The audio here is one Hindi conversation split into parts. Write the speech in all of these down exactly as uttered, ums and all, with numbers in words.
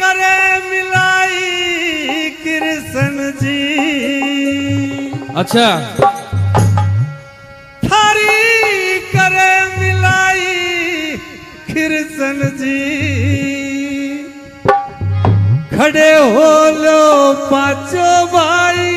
करे मिलाई कृष्ण जी। अच्छा थारी करे मिलाई कृष्ण जी। खड़े हो लो पांचों भाई।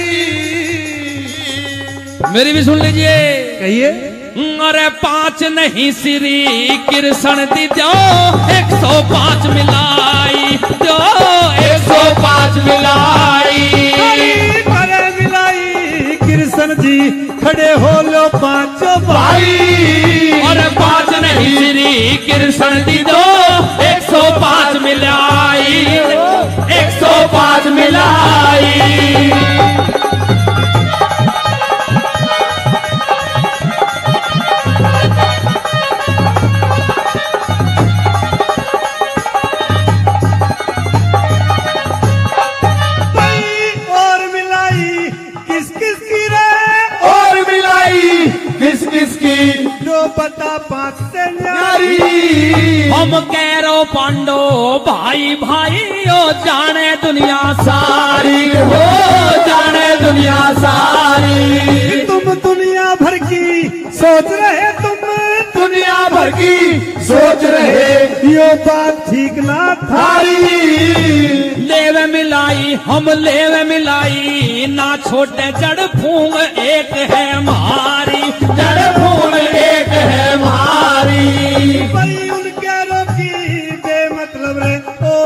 मेरी भी सुन लीजिए। कहिए। अरे पांच नहीं श्री कृष्ण दी दो एक सौ पांच मिलाई दो एक सौ पांच मिलाई। करे मिलाई कृष्ण जी। खड़े हो लो पांचों भाई। अरे पांच नहीं श्री कृष्ण दी दो एक सौ पांच मिलाई एक सौ पांच मिलाई। बता पांच से न्यारी। हम कह रो पांडो भाई भाई ओ जाने दुनिया सारी हो जाने दुनिया सारी। तुम दुनिया भर की सोच रहे तुम दुनिया भर की सोच रहे यो बात ठीक ना थारी। लेवे मिलाई हम लेवे मिलाई ना छोटे जड़ फूंग एक है हमारी जड़ फूंग एक है हमारी। भाई उनके रोकी बेमतलब रे ओ,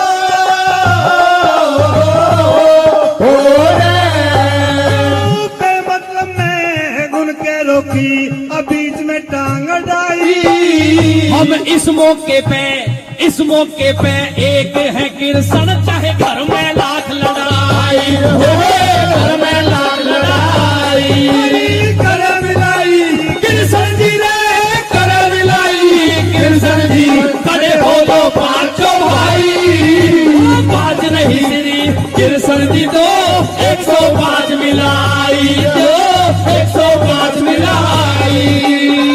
ओ, ओ रे बेमतलब में उनके रोकी अब बीच में टांग डाई। हम इस मौके पे इस मौके पे एक है कृष्ण चाहे घर में लाख लड़ाई हो घर में लाख लड़ाई। कर मिलाई कृष्ण जी रे कर मिलाई कृष्ण जी। खड़े हो लो पांचों भाई। पांच नहीं श्री कृष्ण जी दो एक सौ पांच मिलाई दो एक सौ पांच मिलाई।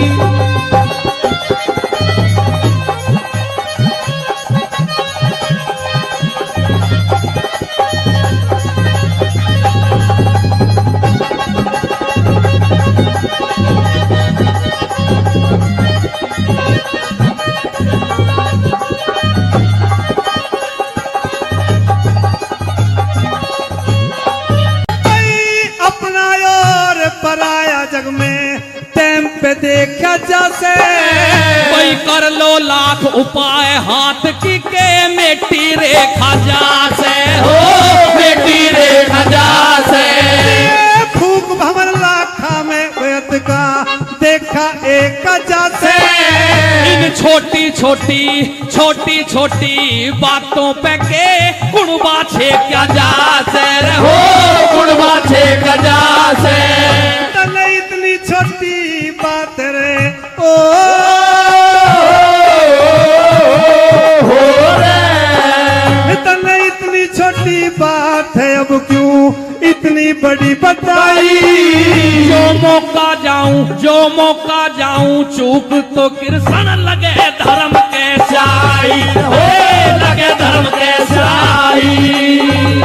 जग में टाइम पे देखा जैसे कोई कर लो लाख उपाय हाथ की के मेटी रेखा जासे हो मेटी रेखा जासे। फूक भवन लाखा में वेद का देखा एक जैसे। इन छोटी छोटी छोटी छोटी बातों पे के कुड़बा छे क्या जासे हो कुड़बा छे क्या जासे। इतनी छोटी बात रे ओ, हो रे इतनी इतनी छोटी बात है अब क्यों इतनी बड़ी बताई। जो मौका जाऊं जो मौका जाऊं चूक तो कृष्ण लगे धर्म के साई हो लगे धर्म के साई।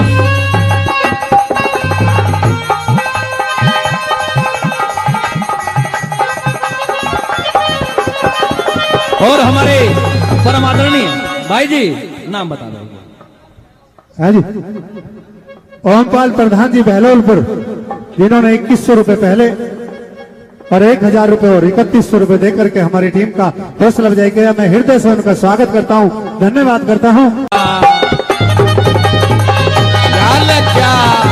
और हमारे परम आदरणीय भाई जी नाम बता दो। हाँ जी ओमपाल प्रधान जी बहलोलपुर जिन्होंने इक्कीस सौ रुपए पहले और एक हजार रुपए और इकतीस सौ रुपए देकर के हमारी टीम का हौसला अफजाई किया। मैं हृदय से उनका स्वागत करता हूँ धन्यवाद करता हूँ। क्या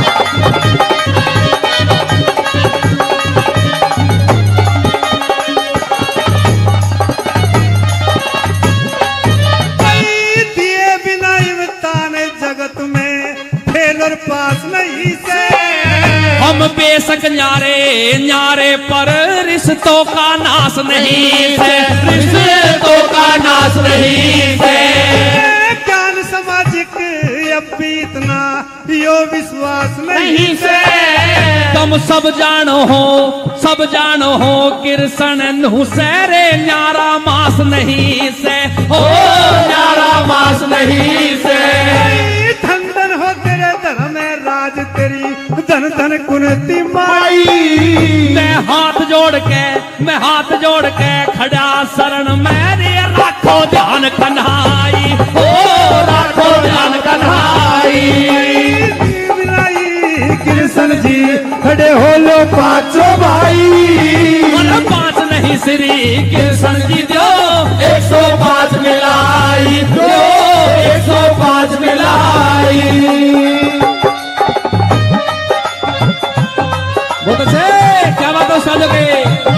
पास नहीं से हम बेशक न्यारे न्यारे पर रिश्तों का नाश नहीं से रिश्तों का नाश नहीं से। ज्ञान सामाजिक अब भी इतना यो विश्वास नहीं से। तुम सब जानो हो सब जानो हो कृष्ण नुसेरे न्यारा मास नहीं से हो न्यारा मास नहीं से। धन धन कुंती माई। मैं हाथ जोड़ के मैं हाथ जोड़ के खड़ा शरण मेरे राखो ध्यान कन्हाई, ओ राखो ध्यान कन्हाई। कृष्ण जी खड़े हो लो पांचों भाई, और पांच नहीं श्री कृष्ण जी दो एक सौ पांच मिलाई, दो एक सौ पांच मिलाई। बहुत अच्छे, क्या बात है साजो के।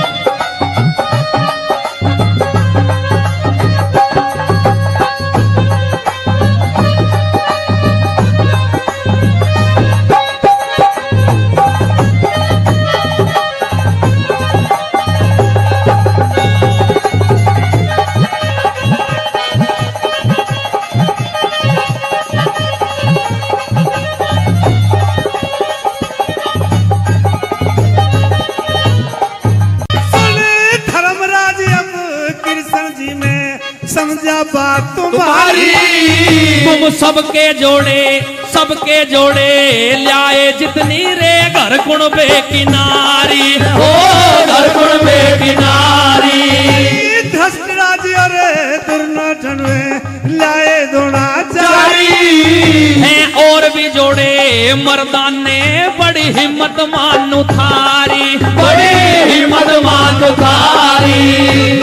समझा बात तुम्हारी, तुम सबके जोड़े सबके जोड़े लाए जितनी रे घर कुणबे की नारी, ओ घर कुणबे की नारी। धस्त राजी और दुर्नाठन में लाए द्रोणाचारी हैं और भी जोड़े मर्दान ने बड़ी हिम्मत मानु थारी, बड़ी हिम्मत मानु थारी।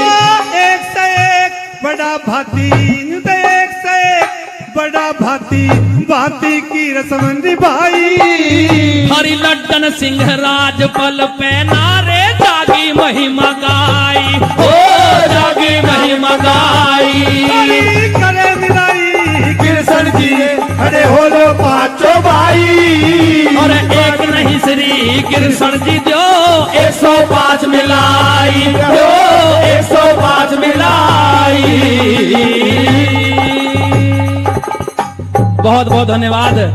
बड़ा भाती एक से एक बड़ा भाती भाती की रस्म निभाई। हरि लड्डन सिंह राजपल पे नारे जागी महिमा गाई, ओ जागी महिमा गाई। करे मिलाई कृष्ण जी खड़े हो लो पांचों भाई, और एक नहीं श्री कृष्ण जी दो एक सौ पांच मिलाई, दो एक सौ पांच मिलाई। बहुत बहुत धन्यवाद।